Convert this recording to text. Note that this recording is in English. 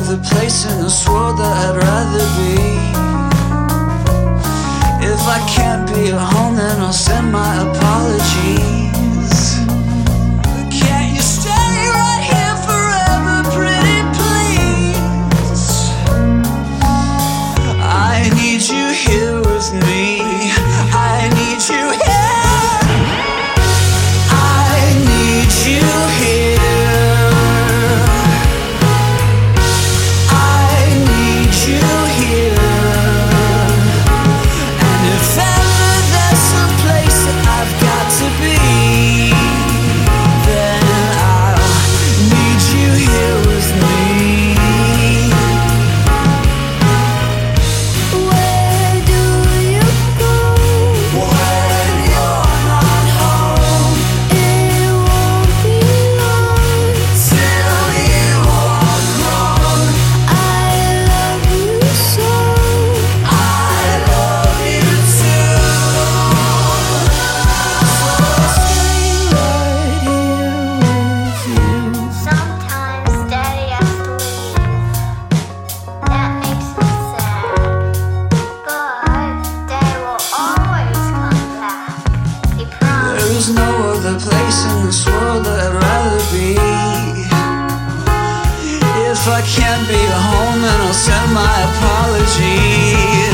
other place in this world that I'd rather be. If I can't be at home, then I'll send my apologies. Can't you stay right here forever, pretty please? I need you here with me. I need you here. I need you here. There's no other place in this world that I'd rather be. If I can't be at home, then I'll send my apologies.